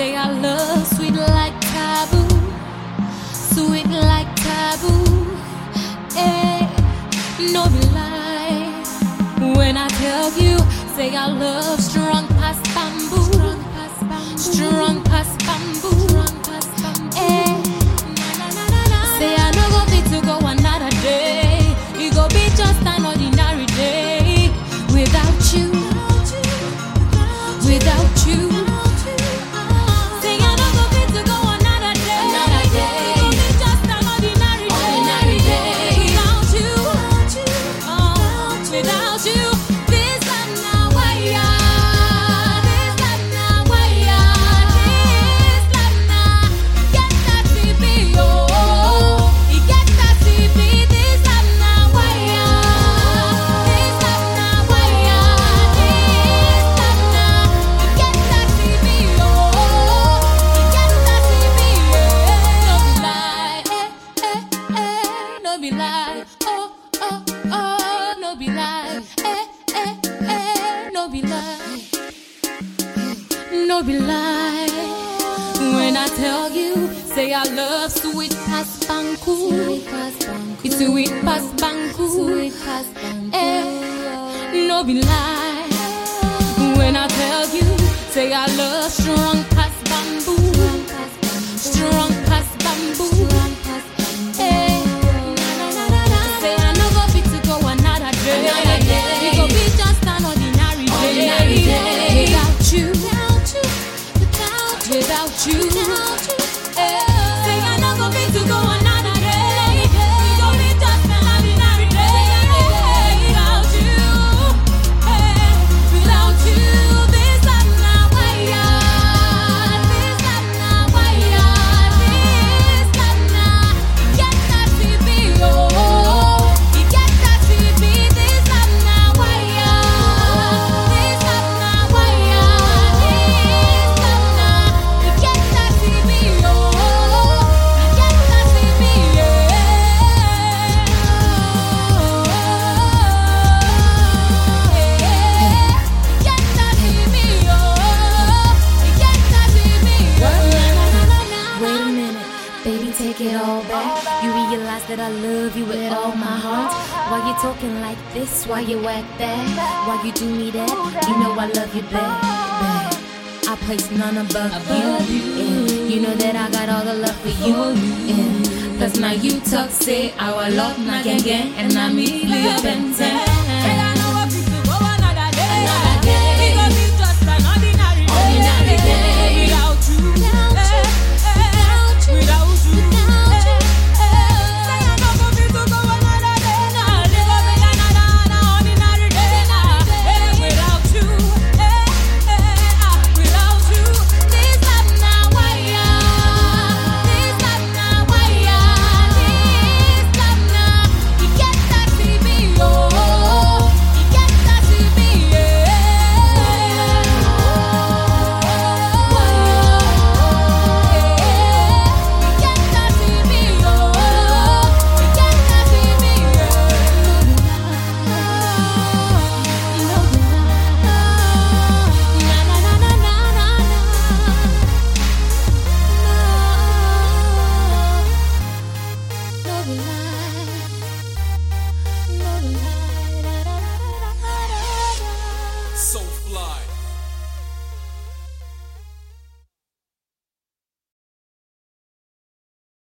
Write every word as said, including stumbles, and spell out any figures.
say our love sweet like taboo, sweet like taboo. Eh, no be lie when I tell you, say our love strong past bamboo, strong past bamboo. Eh, say I no go fit to go another day. It go be just an ordinary day without you, without you. Say I no go fit to go another day. Another day. It go be just an ordinary day. Ordinary day without you, oh, without you. This love now why ya? This love now why ya? This love now get that T V oh, it get that T V. This love now why ya? This love now why ya? This love now it get that T V oh, it get that T V yeah. No be lie, eh eh eh, no be lie. Oh oh oh, no be lie. Eh eh eh, no be lie. No be lie when I tell you, say I love sweet past banku, it's sweet past banku. Eh, no be lie when I tell you, say I love strong past bamboo, strong past bamboo. Eh, say I no go fit to go another day. Another day. It go be just an ordinary day. Ordinary day. Without you, without you, without you. Eh, say I no go fit to go another day. It go be just an ordinary day. Without you, eh, without you. This love now why ya? This love now why ya? This love now get that T V oh, you get that T V. This love now why ya? This love now why ya? This love now you get that T V oh, you get that T V yeah. Get that T V oh, you get that T V Wait yeah. a minute, baby, take it all back. You realize that I love you with all my heart. Why you talking like this? Why you act that? Why you do me that? You know I love you back, back. I place none above you. Yeah. You know that I got all the love for you. Yeah. Cause now you talk, say our love, na gang gang, and I'm really a bente.